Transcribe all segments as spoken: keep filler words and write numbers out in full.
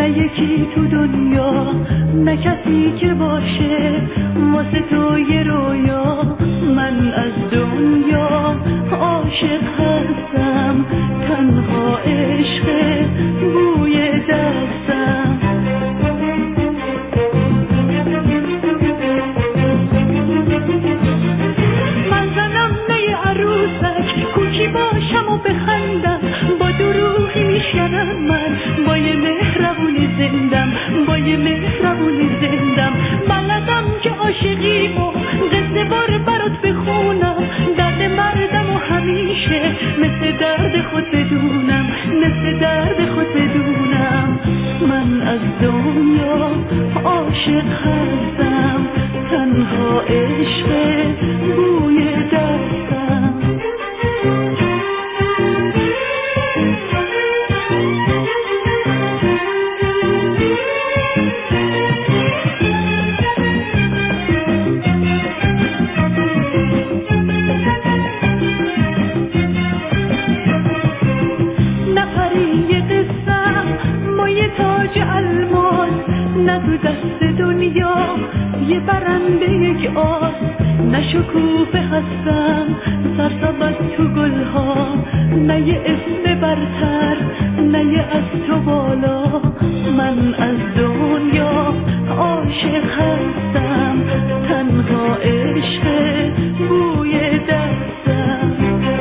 نه یکی تو دنیا، نه کسی که باشه واسه تو یه رویا. من از دنیا عاشق هستم، تنها عشق بوی دستم. من زنم نه عروسک، کوکی باشم و بخندم، با دروغی میشکنم من، با یه مهربونی زندم، با یه مهربونی زندم. بلدم که عاشقی و قصه بار برات بخونم، درد مردم و همیشه مثل درد خود بدونم، مثل درد خود بدونم. من از دنیا عاشق هستم، تنها عشق بوی دستم. نه تو دست دنیا یه برنده یک آس، نه شکوفه هستم سرسبز تو گلها، نه یه اسم برتر، نه یه از تو بالا. من از دنیا عاشق هستم، تنها عشق بوی دستم.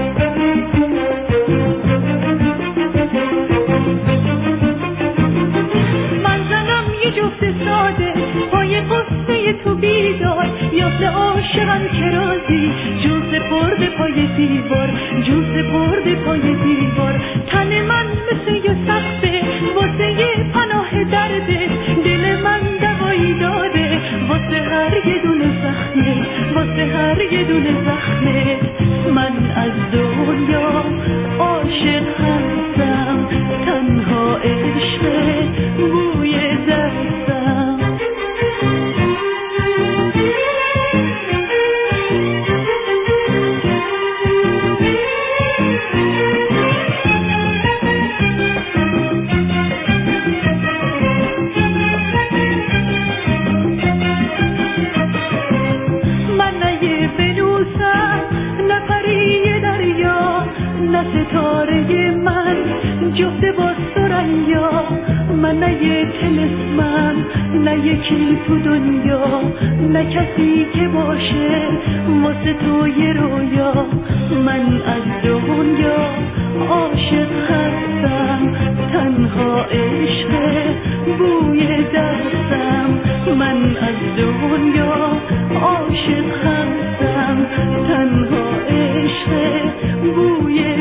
جفت ساده پای قصه تو بیدار، یافت عاشقم که رازی جون سپرده پای دیوار، جون سپرده پای دیوار. تن من مثل یه سخته واسه یه پناه درده، دل من دوایی داده واسه هر یه دونه زخمه، واسه هر یه دونه زخمه. من از دنیا عاشق هستم، تنها عشق بوی دستم. من نه یه ونوسم، نه پری دریا، نه ستاره من جفت با سریا. من نه یه تلسمم، نه یکی تو دنیا، نه کسی که باشه واسه تو یه رویا. من از دنیا عاشق هستم، تنها عشق بوی دستم. من از دنیا عاشق هستم، تنها عشق بوی